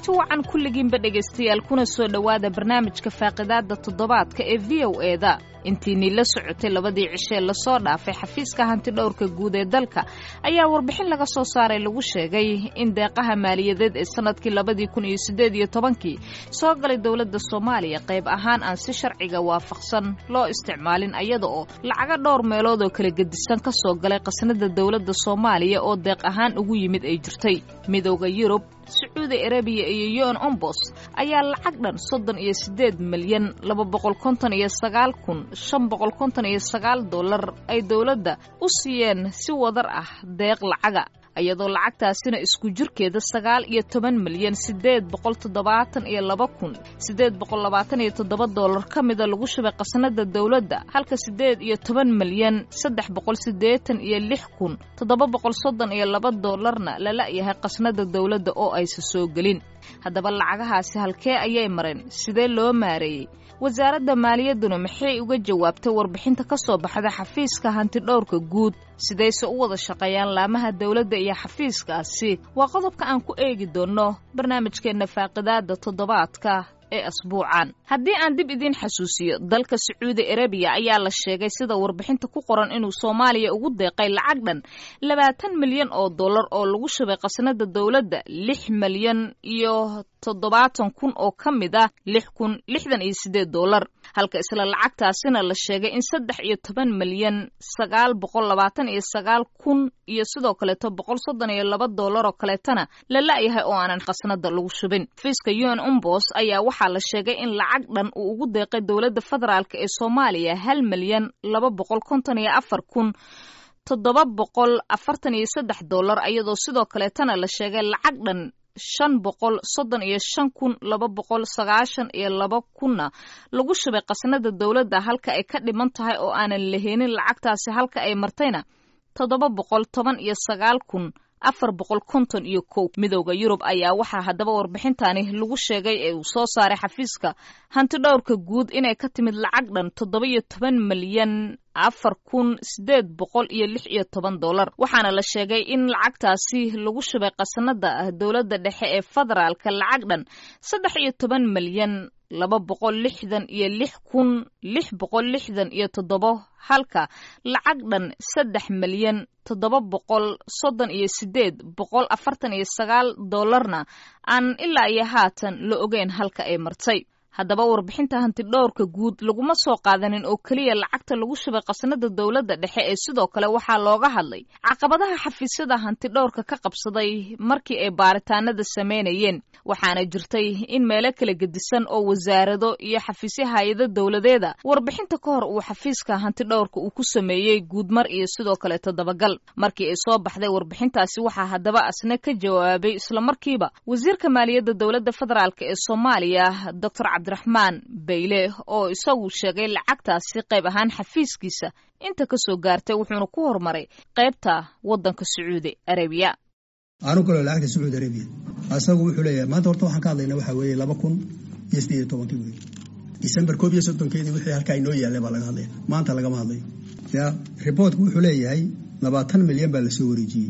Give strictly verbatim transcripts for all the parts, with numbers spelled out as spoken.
kulanti wacan kulligiinba dhegaystayaal kuna soo dhowaada barnaamijka faaqidaada toddobaadka ee v o e da intiinii la socotay labadii cishe la soo dhaafay xafiiska hanti dhowrka guud ee dalka ayaa warbixin laga soo saaray lagu sheegay in deeqaha maaliyadeed ee sanadkii labadii kun iyo siddeed iyo tobankii soo galay dowladda Soomaaliya qayb ahaan aan si sharciga waafaqsan loo isticmaalin ayada oo lacaga dhowr meelood oo kala gedisan ka soo galay qasnada dowladda Soomaaliya oo deeq ahaan ugu yimid ay jirtay midowga Yurub Sacuudi Arabiya iyo U N Ombos ayaa lacag dhan soddon iyo siddeed milyan laba boqol konton iyo sagaal kun shan boqol konton iyo sagaal dollar ay dowladda u siiyeen si wadar ah deeq lacaga ayadoo lacagtaasina isku jirkeeda sagaal iyo toban milyan siddeed boqol toddobaatan iyo laba kun siddeed boqol labaatan iyo toddoba dollar ka mida lagu shubay qasnada dowladda halka siddeed iyo toban milyan saddex boqol siddeetan iyo lix kun toddoba boqol soddon iyo laba dollarna lala yahay qasnada dowladda oo aysan soo gelin haddaba lacagahaasi halkee ayay mareen sidee loo maareeyay wasaaradda maaliyadduna maxay uga jawaabtay warbixinta ka soo baxda xafiiska hanti dhowrka guud sidayse u wada shaqeeyaan laamaha dowladda iyo xafiiskaasi waa qodobka aan ku eegi doonno barnaamijkeenna faaqidaada toddobaadka ee asbuucan haddii aan dib idin xasuusiyo dalka Sacuudi Arabiya ayaa la sheegay sida warbixinta ku qoran inuu Soomaaliya ugu deeqay lacag dhan labaatan milyan oo dollar oo lagu shubay qasnada dowladda lix milyan iyo toddobaatan kun oo ka mid ah lix kun lixdan iyo siddeed dollar halka isla lacagtaasina la sheegay in saddex iyo toban milyan sagaal boqol labaatan iyo sagaal kun iyo sidoo kale boqol soddon iyo laba dollar oo kaleetana la laayahay oo aanan qasnada lagu shubin fiiska U N Ombos ayaa waxaa la sheegay in lacag dhan uu ugu deeqay dowladda federaalka ee Soomaaliya hal milyan laba boqol konton iyo afar kun toddoba boqol afartan iyo saddex dollar ayadoo sidoo kaleetana la sheegay lacag dhan shan boqol soddon iyo shan kun laba boqol sagaashan iyo laba kunna lagu shubay qasnada dowladda halka ay ka dhiman tahay oo aanan laheenin lacagtaasi halka ay martayna toddoba boqol toban iyo sagaal kun afar boqol konton iyo kow midowga Yurub ayaa waxaa haddaba warbixintaani lagu sheegay ee uu soo saaray xafiiska hanti dhowrka guud inay ka timid lacag dhan toddoba iyo toban milyan afar kun siddeed boqol iyo lix iyo toban dollar waxaana la sheegay in lacagtaasi lagu shubay qasnada dowladda dhexe ee federaalka lacag dhan saddex iyo toban milyan laba boqol lixdan iyo lix kun lix boqol lixdan iyo toddoba halka lacag dhan saddex milyan toddoba boqol soddon iyo siddeed boqol afartan iyo sagaal dollarna aan ilaa iyo haatan la ogeyn halka ay martay haddaba warbixinta hanti dhowrka guud laguma soo qaadanin oo keliya lacagta lagu shubay qasnada dowladda dhexe ee sidoo kale waxaa looga hadlay caqabadaha xafiisyada hanti dhowrka ka qabsaday markii ay baaritaanada sameynayeen waxaana jirtay in meelo kala gedisan oo wasaarado iyo xafiisyo hay'ado dowladeeda warbixinta ka hor uu xafiiska hanti dhowrka uu ku sameeyey guudmar iyo sidoo kale toddobagal markii ay soo baxday warbixintaasi waxaa haddaba asna ka jawaabay isla markiiba wasiirka maaliyadda dowladda federaalka ee Soomaaliya Doctor Abdurrahman Bayle oo isagu sheegay lacagtaasi qayb ahaan xafiiskiisa inta ka soo gaartay wuxuuna ku hormaray qaybta wadanka Sacuudi Arabiya aanu kale lacagta Sacuudi Arabiya asagu wuxuu leeyahay maanta horta waxaan ka hadlaynaa waxa weeye laba kun iyo siddeed iyo toban weey December koob iyo soddon-keedii wixii halka inoo yaalay baa laga hadlay maanta laga ma hadlay ya report wuxuu leeyahay labaatan milyan baa la soo wareejiyay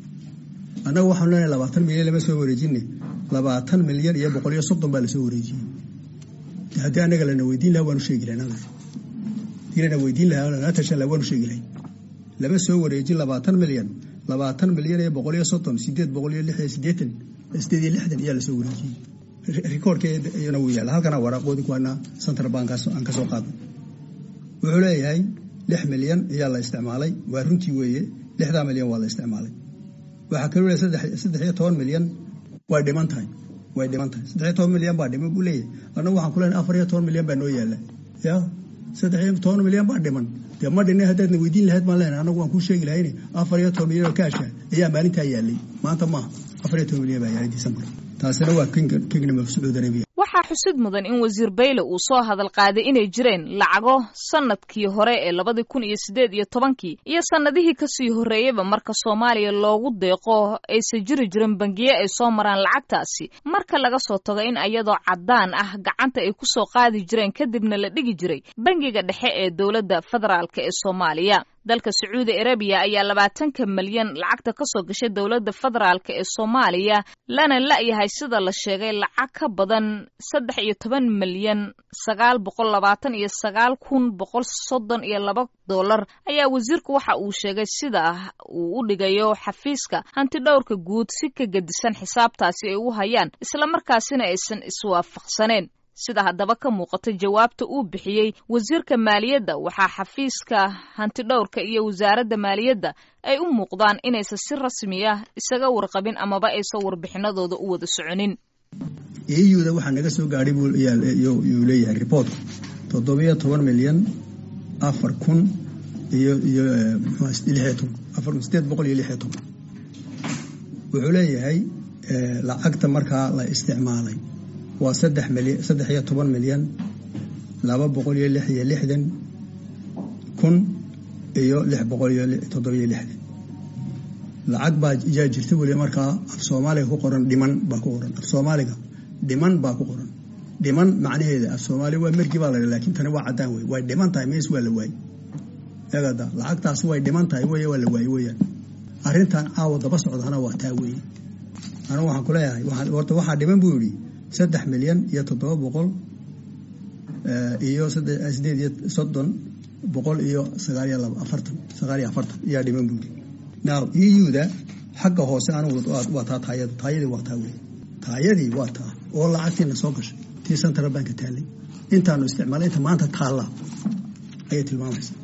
anagu waxaan leenahay labaatan milyan lama soo wareejinay labaatan milyan iyo boqol iyo soddon baa la soo wareejiyay haddii anaga lana weydiin lahaa waanu sheegi lahayn dilana weydiin lahaa lana tashan lahaa waanu sheegi lahayn lama soo wareejin labaatan milyan labaatan milyan iyo boqol iyo soddon siddeed boqol iyo lix iyo siddeetan siddeed iyo lixdan ayaa la soo wareejiyay rikoorkeeda iyana wuu yaala halkana waraaqoodii kuwana central bank aan ka soo qaaday wuxuu leeyahay lix milyan ayaa la isticmaalay waa runtii weeye lixda milyan waa la isticmaalay waxa kale oo saddex saddex iyo toban milyan way dhiman tahay way dhiman tahay saddex iyo toban milyan baa dhiman buu leeyahay anagu waxaan ku leenahay afar iyo toban milyan baa noo yaala ya saddex iyo toban milyan baa dhiman de ma dhinay haddaad weydiin lahayd ma leenahay anagu waan ku sheegi lahayn afar iyo toban milyan oo kaasha ayaa maalinta yaalay maanta ma afar iyo toban milyan baa yaalay December taasina waa Kingdom of Saudi Arabia waxaa xusid mudan in wasiir Bayle uu soo hadal qaaday inay jireen lacago sanadkii hore ee labada kun iyo siddeed iyo tobankii iyo sanadihii ka sii horeeyayba marka Soomaaliya loogu deeqo ay sajiri jireen bangiye ay soo maraan lacagtaasi marka laga soo tago in ayadoo cadaan ah gacanta ay ku soo qaadi jireen kadibna la dhigi jiray bangiga dhexe ee dowladda federaalka ee Soomaaliya dalka Sacuudi Arabia ayaa labaatanka milyan lacagta ka soo gashay dawladda federaalka ee Soomaaliya lana la yahay sida la sheegay lacag ka badan saddex iyo toban milyan sagaal boqol labaatan iyo sagaal kun boqol soddon iyo laba dollar ayaa wasiirku waxa uu sheegay sida uu u dhigayo xafiiska hantidhowrka guud si ka gedisan xisaabtaasi ay u hayaan isla markaasina aysan iswaafaqsaneen sida haddaba ka muuqatay jawaabta uu bixiyey wasiirka maaliyadda waxaa xafiiska hantidhowrka iyo wasaaradda maaliyadda ay u muuqdaan inaysan si rasmi ah isaga warqabin amaba aysan warbixinadooda u wada soconin E U-da waxaa naga soo gaadhay buu yuu leeyahay reportku toddobiyo toban milyan afar kun iyo iyo lixdan afar sideed boqol iyo lixdan wuxuu leeyahay lacagta markaa la isticmaalay waa saddex milyan saddex iyo toban milyan laba boqol iyo lix iyo lixdan kun iyo lix boqol iyo toddoba iyo lixdan lacag baa yaa jirta weli markaa af Soomaaliga ku qoran dhiman baa ku qoran af Soomaaliga dhiman baa ku qoran dhiman macnaheedu af Soomaali waa markii baa la laakiin tani waa cadaan way way dhiman tahay mees waa la waay eegada lacagtaas way dhiman tahay way waa la waay weeyaan arrintan caawa daba socdana waa taa weey anigu waxaan ku leeyahay waxa horta waxa dhiman buu yiri saddex milyan iyo toddoba boqol iyo sideed iyo soddon boqol iyo sagaal iyo laba afartan sagaal iyo afartan yaa dhiman buu now E U-da xagga hoose anigu waa taa taayada taayadii waa taa weey taayadii waa taa oo lacagtiina soo gashay tii central bank taalay intaanu isticmaalay inta maanta taala ayay tilmaamaysaa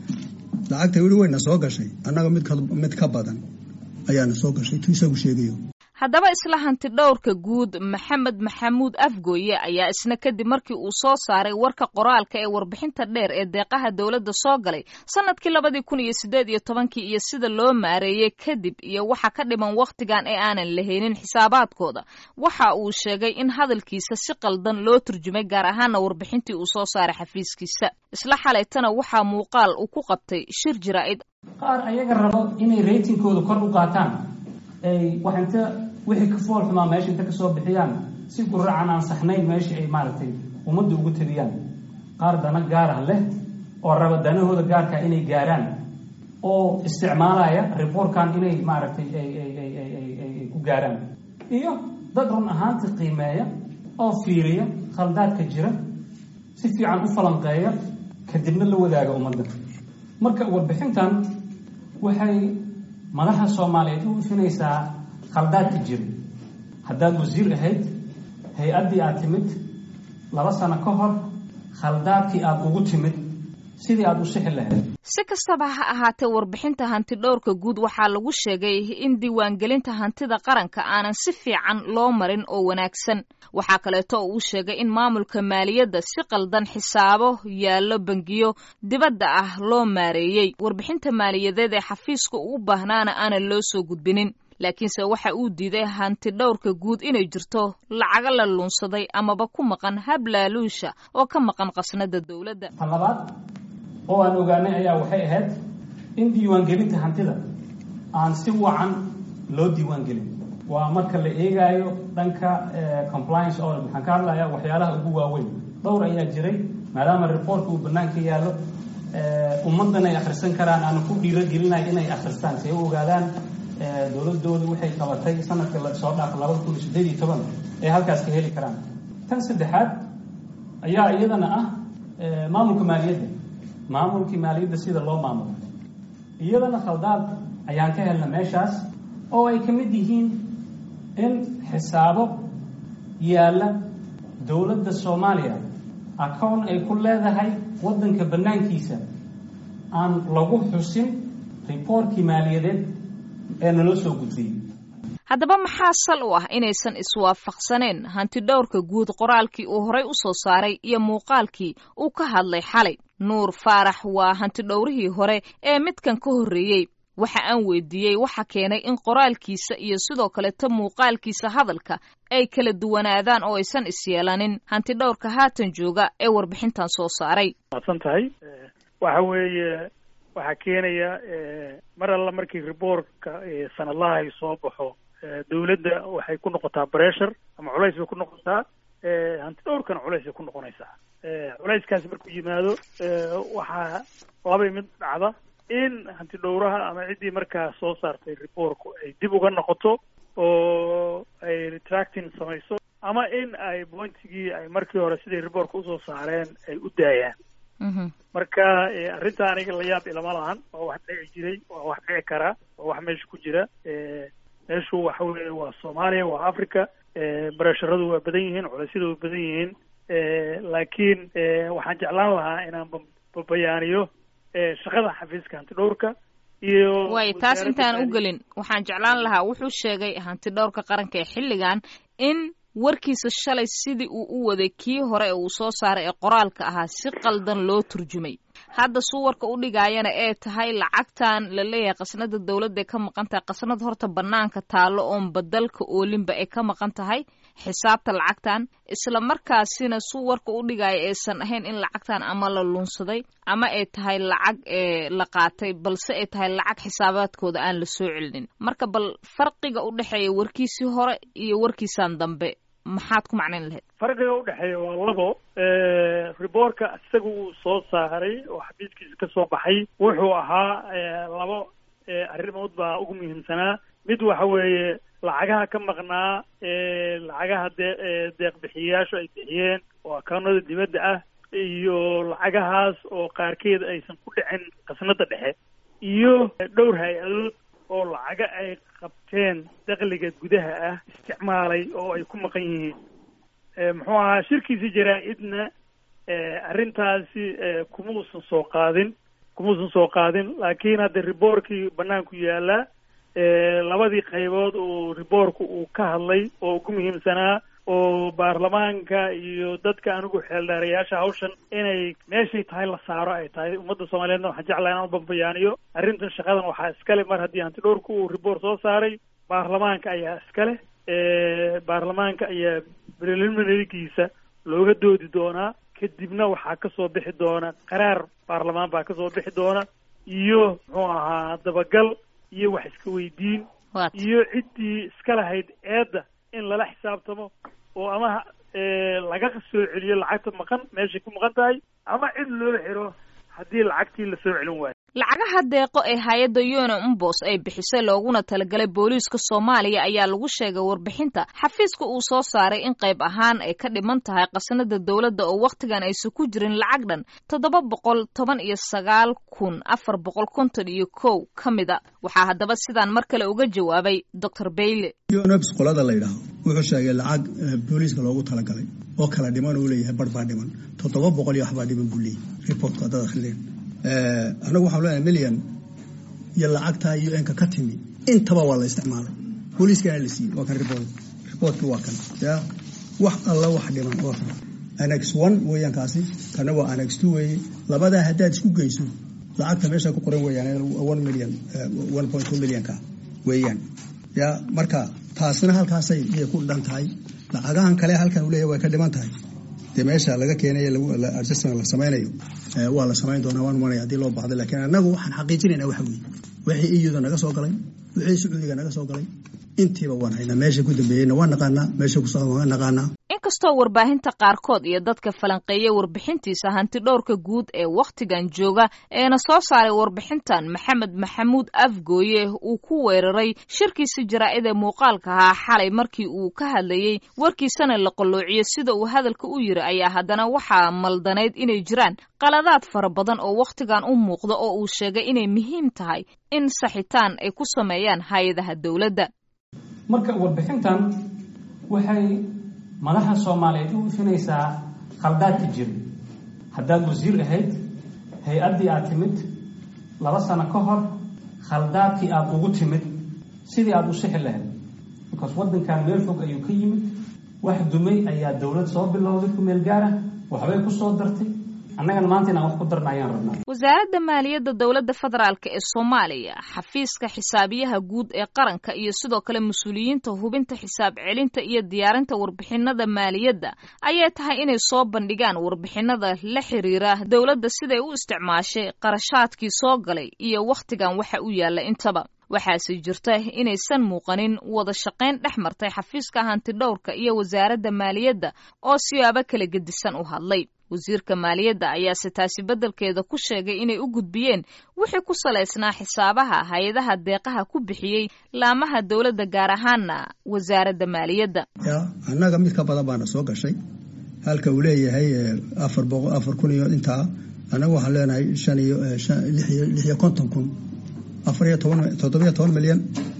lacagta weli wayna soo gashay annaga mid ka mid ka badan ayaana soo gashay tuu isagu sheegayo haddaba isla hantidhowrka guud Maxamed Maxamuud Afgooye ayaa isna kadib markii uu soo saaray warka qoraalka ee warbixinta dheer ee deeqaha dawladda soo galay sanadkii labada kun iyo siddeed iyo toban iyo sida loo maareeyay kadib iyo waxa ka dhiman waqtigan ee aanan lahaynin xisaabaadkooda waxa uu sheegay in hadalkiisa si qaldan loo turjumay gaar ahaan warbixintii uu soo saaray xafiiskiisa isla xalaytana waxa muuqaal uu ku qabtay shir jiraa'id qaar ayaga rabo inay ratingkooda kor u qaataan ay waxanta wixii ka fool xumaa meesha inta ka soo bixiyaan si guracan aan saxnayn meesha ay maaragtay ummadda ugu tabiyaan qaar dana gaar ah leh oo raba danahooda gaarka inay gaaraan oo isticmaalaya reportkan inay maaragtay ay ay ay ay ay ku gaaraan iyo dad run ahaantii qiimeeya oo fiiriya khaldaadka jira si fiican u falanqeeya kadibna la wadaaga ummadda marka warbixintan waxay madaxa Soomaaliyeed u ifinaysaa khaldaadka jira haddaad wasiir ahayd hay-addii aad timid laba sano ka hor khaldaadkii aad ugu timid sidii aad u sixi lahayd si kastaba ha ahaatee warbixinta hantidhowrka guud waxaa lagu sheegay in diiwaangelinta hantida qaranka aanan si fiican loo marin oo wanaagsan waxaa kaleeto uu sheegay in maamulka maaliyadda si qaldan xisaabo yaallo bangiyo dibadda ah loo maareeyey warbixinta maaliyadeed ee xafiiska ugu baahnaana aanan loo soo gudbinin laakiinse waxa uu diiday hantidhowrka guud inay jirto lacaga la lunsaday amaba ku maqan hablaaluusha oo ka maqan qasnada dawladda talabaad oo aan ogaanay ayaa waxay ahayd in diiwaangelinta hantida aan si wacan loo diiwaangelin waa marka la eegayo dhanka compliance oo maxaan ka hadlayaa waxyaalaha ugu waaweyn dhowr ayaa jiray maadaama reportka uu banaanka yaallo ummadana ay akhrisan karaan aan ku dhiirigelinayo inay akhristaan si ay u ogaadaan dawladoodu waxay qabatay sanadka la soo dhaafay laba kun iyo siddeed iyo toban ee halkaas ka heli karaan tan saddexaad ayaa iyadana ah maamulka maaliyadda maamulkii maaliyadda sida loo maamulo iyadana khaldaad ayaan ka helna meeshaas oo ay ka mid yihiin in xisaabo yaalla dawladda Soomaaliya account ay ku leedahay waddanka banaankiisa aan lagu xusin reportkii maaliyadeed ee nala soo gudbiyey haddaba maxaa sal u ah inaysan iswaafaqsaneen hantidhowrka guud qoraalkii uu horay u soo saaray iyo muuqaalkii uu ka hadlay xalay nuur faarax waa hantidhowrihii hore ee midkan ka horreeyey waxa aan weydiiyey waxa keenay in qoraalkiisa iyo sidoo kale ta muuqaalkiisa hadalka ay kala duwanaadaan oo aysan isyeelanin hantidhowrka haatan jooga ee warbixintan soo saaray maadsan tahay waxa weeye waxaa keenaya mar alla markii reportka sanadlaha ay soo baxo dawladda waxay ku noqotaa pressure ama culays bay ku noqotaa hantidhowrkana culays bay ku noqonaysaa culayskaasi markuu yimaado waxaa labay mid dhacda in hanti dhowraha ama ciddii markaa soo saartay reportku ay dib uga noqoto oo ay retracting samayso ama in ay pointigii ay markii hore siday reportka usoo saareen ay u daayaan. marka arrinta aniga la yaab ilama lahan, waa wax dhici jiray, waa wax dhici karaa, waa wax meesha ku jira. meeshu waxa weeye waa Soomaaliya, waa Africa, barasharadu waa badan yihiin, culaysyadu waa badan yihiin, laakiin waxaan jeclaan lahaa inaan bayaaniyo shaqada xafiiska hanti dhowrka iyo way taas intaan u gelin waxaan jeclaan lahaa wuxuu sheegay hanti dhowrka qaranka ee xilligan in warkiisa shalay sidii uu u waday kii hore ee uu soo saaray ee qoraalka ahaa si qaldan loo turjumay. hadda suwarka u dhigaayana ee tahay lacagtan la leeyahay qasnada dawladda ee ka maqan tahay, qasnad horta banaanka taalo oon badalka oolinba ee ka maqan tahay xisaabta lacagtan, isla markaasina suwarka u dhigaaya aysan ahayn in lacagtan ama la lunsaday ama ay tahay lacag ee la qaatay, balse ay tahay lacag xisaabaadkooda aan la soo celinin. marka bal farqiga u dhexeeya warkiisii hore iyo warkiisan dambe maxaad ku macnayn lahayd? farqiga u dhexeeya waa labo. reportka isaga uu soo saaray oo xafiiskiisa ka soo baxay wuxuu ahaa labo arrimood baa ugu muhiimsanaa. mid waxa weeye lacagaha ka maqnaa lacagaha dee deeq bixiyayaashu ay bixiyeen oo akaunada dibadda ah iyo lacagahaas oo qaarkeed aysan ku dhicin qasnada dhexe iyo dhowr hay-adood oo lacaga ay qabteen dakhliga gudaha ah isticmaalay oo ay ku maqan yihiin. muxuu ahaa shirkiisi jaraa-idna arrintaasi kuma uusan soo qaadin kuma uusan soo qaadin laakiin hadda reportkii banaanku yaallaa labadii qaybood oo reportku uu ka hadlay oo ugu muhiimsanaa oo baarlamaanka iyo dadka anigu xeeldheerayaasha hawshan inay meeshay tahay la saaro ay tahay. ummadda Soomaaliyeedna waxaan jeclahay inaan u bambayaaniyo arrintan shaqadan waxaa iskale mar haddii hanti dhowrku uu report soo saaray, baarlamaanka ayaa iskale. baarlamaanka ayaa preliminarygiisa looga doodi doonaa, kadibna waxaa kasoo bixi doona qaraar baarlamaan baa kasoo bixi doona iyo muxuu ahaa dabagal iyo wax iska weydiin iyo ciddii iska lahayd eedda in lala xisaabtamo oo ama laga soo celiyo lacagta maqan meeshay ku maqan tahay ama cid loo xiro haddii lacagtii la soo celin waayo. lacagaha deeqo ee hay-adda Yona Umbos ay bixisay looguna talagalay booliiska Soomaaliya ayaa lagu sheegay warbixinta xafiiska uu soo saaray in qayb ahaan ay ka dhiman tahay qasnada dawladda oo waqtigan aysan ku jirin lacag dhan toddoba boqol toban iyo sagaal kun afar boqol konton iyo kow kamida. waxaa haddaba sidaan mar kale uga jawaabay Doctor Bayle. Yona Umbos qolada la yiraahdo wuxuu sheegay lacag booliiska loogu talagalay oo kala dhiman uu leeyahay barbaa dhiman toddoba boqol iyo waxbaa dhiman buu leeyahay reportka dad akhrileen. anagu waxaan leeyahay milyan iyo lacagta iyo enka ka timi intaba waa la isticmaalay booliiskana la siiyey waa kan report reportku waa kan ya wax alla wax dhiman oo annex one weeyaan kaasi kana waa annex two weeye labada haddaad isku geyso lacagta meesha ku qoran weeyaan one million one point two million ka weeyaan ya marka taasina halkaasay iyo ku dhan tahay lacagahan kale halkan uu leeyahay way ka dhiman tahay de meesha laga keenay la adjustment la sameeyo waa la sameyn doonaa waan maray hadii loo baahdo laakiin anagu waxaan xaqiijinaynaa waxa weeye wixii iyada naga soo galay wixii Sacuudiga naga soo galay intiiba waan haynaa meesha ku dambeeyayna waan naqaanaa meesha ku soo waan naqaanaa. inkastoo warbaahinta qaarkood iyo dadka falanqeeyay warbixintiisa hanti dhowrka guud ee waqtigan jooga eena soo saaray warbixintan Maxamed Maxamuud Afgooye uu ku weeraray shirkiisa jaraa'id ee muuqaalka ahaa xalay markii uu ka hadlayay warkiisana la qaloociyo sida uu hadalka u yiri ayaa haddana waxaa maldanayd inay jiraan qaladaad fara badan oo waqtigan u muuqda oo uu sheegay inay muhiim tahay in saxitaan ay ku sameeyaan hay'adaha dawladda. marka warbixintan waxay madaxa Soomaaliyeed u ifinaysaa khaldaadka jira. haddaad wasiir ahayd hay-addii aad timid laba sano ka hor khaldaadkii aad ugu timid sidii aad u sixi lahayd because waddankan meel fog ayuu ka yimid wax dumay ayaa dawlad soo bilowday ku meel gaara waxbay ku soo dartay annagan maanta inaan wax ku darnayaan rabnaa. wasaaradda maaliyadda dawladda federaalka ee Soomaaliya xafiiska xisaabiyaha guud ee qaranka iyo sidoo kale mas'uuliyiinta hubinta xisaab celinta iyo diyaarinta warbixinada maaliyadda ayay tahay inay soo bandhigaan warbixinada la xiriira dawladda siday u isticmaashay qarashaadkii soo galay iyo waqtigan waxa u yaala intaba. waxaase jirta inaysan muuqanin wada shaqayn dhex martay xafiiska hanti dhowrka iyo wasaaradda maaliyadda oo siyaabo kala gedisan u hadlay. wasiirka maaliyadda ayaa se taasi beddelkeeda ku sheegay inay u gudbiyeen wixii ku salaysnaa xisaabaha hay-adaha deeqaha ku bixiyey laamaha dowladda gaar ahaana wasaaradda maaliyadda. ya annaga mid ka badan baana soo gashay halka uu leeyahay afar boqol afar kun iyo intaa annaga waxaan leenahay shan iyo lix iyo konton kun afar iyo toban toddobiyo toban milyan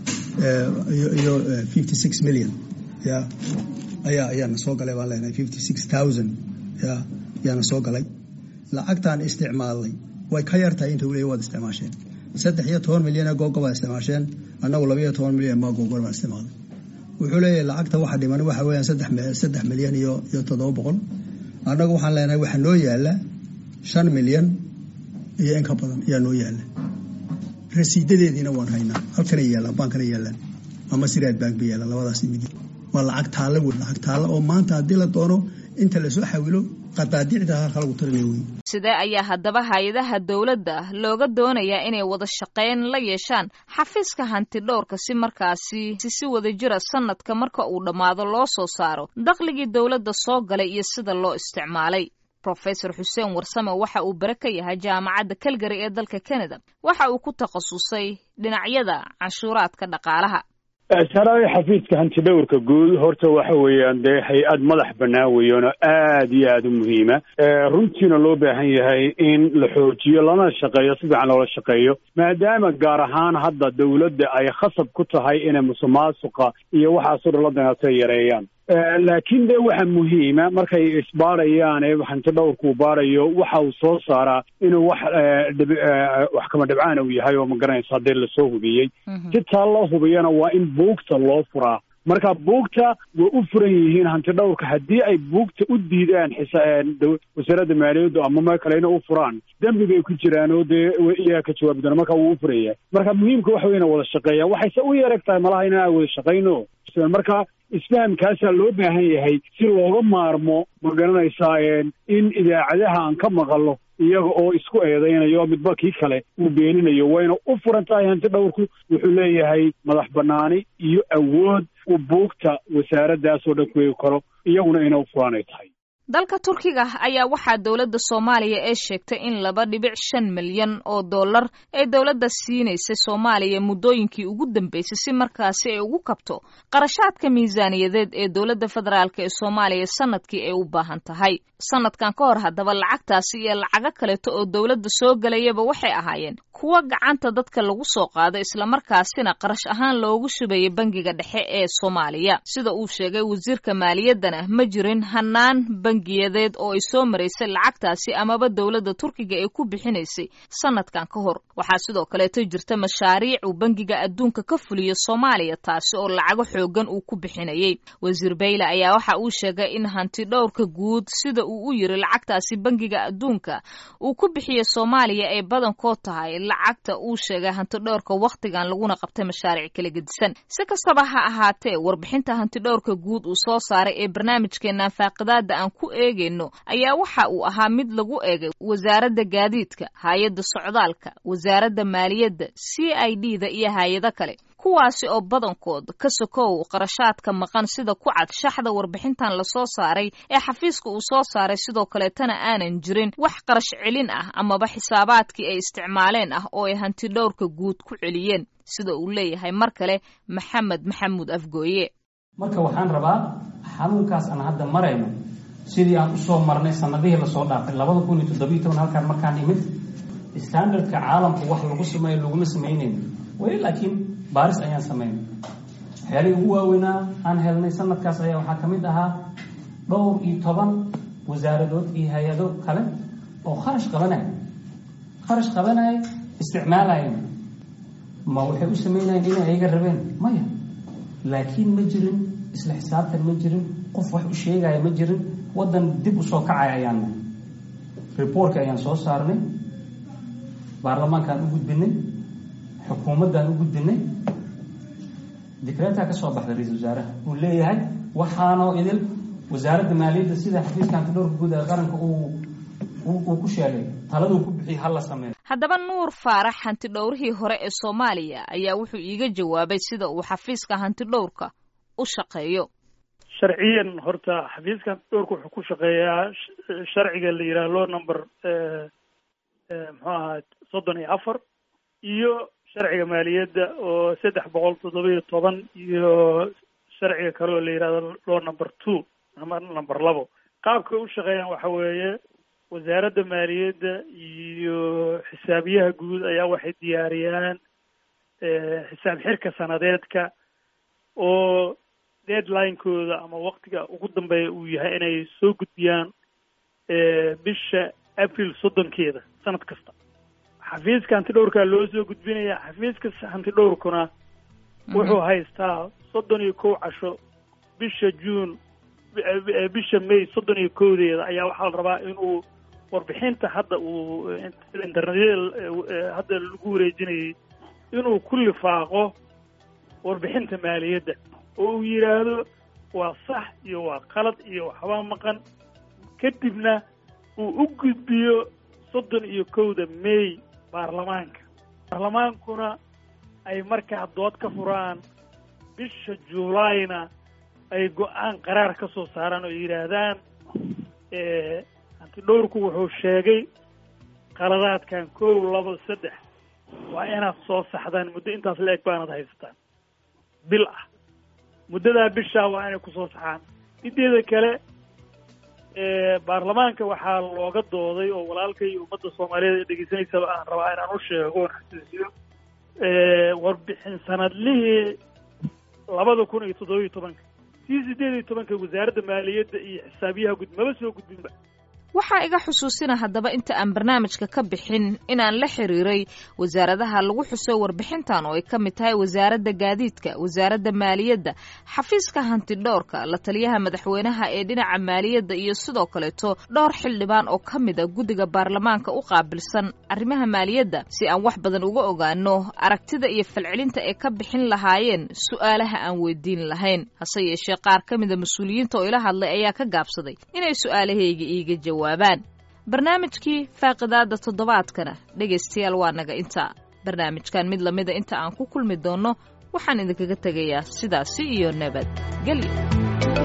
iyo iyo fifty six million ya ayaa ayaana soo galay baan leenahay fifty six thousand ya ayaana soo galay lacagtaan isticmaalay way ka yartahay inta weli wada isticmaasheen saddex iyo toban milyan oo gogob isticmaasheen annagu laba iyo toban milyan ma gogob baan isticmaalay wuxuu leeyahay lacagta waxa dhiman waxa weeyaan saddex saddex milyan iyo iyo toddoba boqol annagu waxaan leenahay waxa noo yaala shan milyan iyo in ka badan ayaa noo yaala rasiidadeediina waan haynaa halkan ay yaalaan baankana yaalaan ama Siraad Bank bay yaalaan labadaas mid waa lacag taalo wey lacag taalo oo maanta haddii la doono inta la soo xawilo qadaadiicda kala gutarnay wey. sidee ayaa haddaba hay-adaha dowladda looga doonayaa inay wada shaqeyn la yeeshaan xafiiska hanti dhowrka si markaasi si wada jira sanadka marka uu dhammaado loo soo saaro dakhligii dowladda soo galay iyo sida loo isticmaalay. Professor Xuseen Warsame waxa uu bare ka yahay jaamacadda Calgary ee dalka Canada waxa uu ku takhasusay dhinacyada cashuuraadka dhaqaalaha. sharaa'i xafiiska hanti dhowrka guud horta waxa weeyaan dee hay-ad madax bannaan weeyaan oo aad iyo aad u muhiima runtiina loo baahan yahay in la xoojiyo lana shaqeeyo si fiican loola shaqeeyo maadaama gaar ahaan hadda dowladda ay khasab ku tahay inay musuqmaasuqa iyo waxaasoo dhan la danaatay yareeyaan laakiin de waxa muhiima markay isbaarayaan ee hanti dhowrku baarayo waxa uu soo saaraa inuu wax wax kama dhibcaan uu yahay oo ma garanaysa haddii la soo hubiyey si taa loo hubiyana waa in buugta loo furaa marka buugta way u furan yihiin hanti dhowrka haddii ay buugta u diidaan wasaaradda maaliyadda ama ma kale inay u furaan dembi bay ku jiraan oo dee iyaga ka jawaabi doona marka wuu u furaya marka muhiimka waxa wey ina wada shaqeeyaan waxayse u yeerag tahay malaha inaan wada shaqayno marka isfahamkaasaa loo baahan yahay si looga maarmo ma garanaysaa in idaacadaha aan ka maqalno iyaga oo isku eedaynayo midba kii kale uu beeninayo wayna u furan tahay hanti dhowrku wuxuu leeyahay madax bannaani iyo awood uu buugta wasaaraddaasoo dhan ku eegi karo iyaguna inay u furanay tahay. dalka Turkiga ayaa waxaa dowladda Soomaaliya ee sheegtay in laba dhibic shan milyan oo dollar ay dowladda siinaysay Soomaaliya muddooyinkii ugu dambeysay si markaasi ay ugu kabto qarashaadka miisaaniyadeed ee dowladda federaalka ee Soomaaliya sanadkii ay u baahan tahay. sanadkan ka hor haddaba lacagtaasi iyo lacago kaleeto oo dowladda soo galayaba waxay ahaayeen kuwa gacanta dadka lagu soo qaado isla markaasina qarash ahaan loogu shubayay bangiga dhexe ee Soomaaliya sida uu sheegay wasiirka maaliyaddana ma jirin hanaan bangiyadeed oo ay soo mareysay lacagtaasi amaba dowladda Turkiga ay ku bixinaysay sanadkan ka hor waxaa sidoo kale jirta mashaariic uu bangiga adduunka ka fuliyo Soomaaliya taasi oo lacago xoogan uu ku bixinayay. wasiir Bayle ayaa waxa uu sheegay in hanti dhowrka guud sida uu u yiri lacagtaasi bangiga adduunka uu ku bixiyo Soomaaliya ay badankood tahay lacagta uu sheegay hanti dhowrka waqtigan laguna qabtay mashaariic kala gedisan. si kastaba ha ahaatee warbixinta hanti dhowrka guud uu soo saaray ee barnaamijkeena faaqidaada aan ku eegayno ayaa waxa uu ahaa mid lagu eegay wasaaradda gaadiidka, hay'adda socdaalka, wasaaradda maaliyadda, C I D da iyo hay'ado kale kuwaasi oo badankood ka sokow qarashaadka maqan sida ku cad shaxda warbixintan la soo saaray ee xafiiska uu soo saaray sidoo kale tana aanan jirin wax qarash celin ah amaba xisaabaadkii ay isticmaaleen ah oo ay hanti dhowrka guud ku celiyeen sida uu leeyahay mar kale Maxamed Maxamuud Afgooye. marka waxaan rabaa xanuunkaas aan hadda marayno sidii aan u soo marnay sanadihii la soo dhaafay laba kun iyo toddoba iyo toban halkaan markaan imid standardka caalamku wax lagu sameeyo laguma sameynayno weli laakiin baaris ayaan sameynay waxyaalihii ugu waaweynaa aan helnay sanadkaas ayaa waxaa ka mid ahaa dhowr iyo toban wasaaradood iyo hay-ado kale oo kharash qabanaya kharash qabanaya isticmaalayeen ma waxay u sameynayeen inay ayaga rabeen maya laakiin ma jirin isla xisaabtan ma jirin qof wax u sheegaya ma jirin waddan dib u soo kacay ayaan reportka ayaan soo saarnay baarlamaankaan u gudbinay xukuumaddaan u gudbinay dikreetaa ka soo baxday ra-iisul wasaaraha uu leeyahay waxaanoo idil wasaaradda maaliyadda sida xafiiska hanti dhowrka guud ee qaranka uu uu ku sheegay taladuu ku bixiyay hal la sameeyo. haddaba Nuur Faarax hanti dhowrihii hore ee Soomaaliya ayaa wuxuu iiga jawaabay sida uu xafiiska hanti dhowrka u shaqeeyo. sharciyan horta xafiiska hanti dhowrka wuxuu ku shaqeeyaa sharciga la yiraahdo law number muxuu ahaa soddon iyo afar iyo sharciga maaliyadda oo saddex boqol toddoba iyo toban iyo sharciga kale oo la yidhahdo law number two ama number labo. qaabkay u shaqeeyaan waxa weeye wasaaradda maaliyadda iyo xisaabiyaha guud ayaa waxay diyaariyaan xisaab xirka sanadeedka oo deadline-kooda ama waktiga ugu dambeeya uu yahay inay soo gudbiyaan bisha april soddonkeeda sanad kasta. xafiiska hantidhowrkaa loo soo gudbinaya. xafiiska hantidhowrkuna wuxuu haystaa soddon iyo kow casho bisha june bisha may soddon iyo kowdeeda ayaa waxaa la rabaa inuu warbixinta hadda uu internetyada hadda lagu wareejinayay inuu ku lifaaqo warbixinta maaliyadda oo uu yidhaahdo waa sax iyo waa qalad iyo waxba maqan, kadibna uu u gudbiyo soddon iyo kowda may baarlamaanka. baarlamaankuna ay markaa dood ka furaan bisha juulayna ay go-aan qaraar ka soo saaraan oo yidhaahdaan hantidhowrku wuxuu sheegay qaladaadkan kow labo saddex waa inaad soo saxdaan muddo intaas la eg baanad haysataan bil ah. muddadaa bishaa waa inay kusoo saxaan. mideeda kale baarlamaanka waxaa looga dooday oo walaalkay iyo ummadda soomaaliyeed ee dhegeysanaysaba aan rabaa inaan u sheego oon xasuusiyo warbixin sanadlihii labada kun iyo toddoba iyo tobanka sii sideed iyo tobanka wasaaradda maaliyadda iyo xisaabiyaha guud maba soo gudbinba. waxaa iga xusuusina haddaba inta aan barnaamijka ka bixin inaan la xiriiray wasaaradaha lagu xuso warbixintan oo ay ka mid tahay wasaaradda gaadiidka, wasaaradda maaliyadda, xafiiska hantidhowrka, la taliyaha madaxweynaha ee dhinaca maaliyadda iyo sidoo kaleeto dhowr xildhibaan oo ka mid a guddiga baarlamaanka u qaabilsan arrimaha maaliyadda si aan wax badan uga ogaano aragtida iyo falcelinta ay ka bixin lahaayeen su'aalaha aan weydiin lahayn. hase yeeshee qaar ka mid a mas-uuliyiinta oo ila hadlay ayaa ka gaabsaday inay su'aalahayga iiga jawaabaan. barnaamijkii faaqidaada toddobaadkana dhegaystayaal waa naga intaa. barnaamijkan mid lamida inta aan ku kulmi doonno waxaan idinkaga tegayaa sidaasi iyo nabad gelyo.